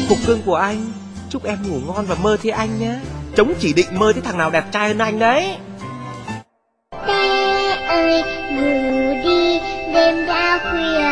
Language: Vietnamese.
cục cưng của anh. Chúc em ngủ ngon và mơ thấy anh nhé. Trống chỉ định mơ thấy thằng nào đẹp trai hơn anh đấy. Bé ơi ngủ đi, đêm đã khuya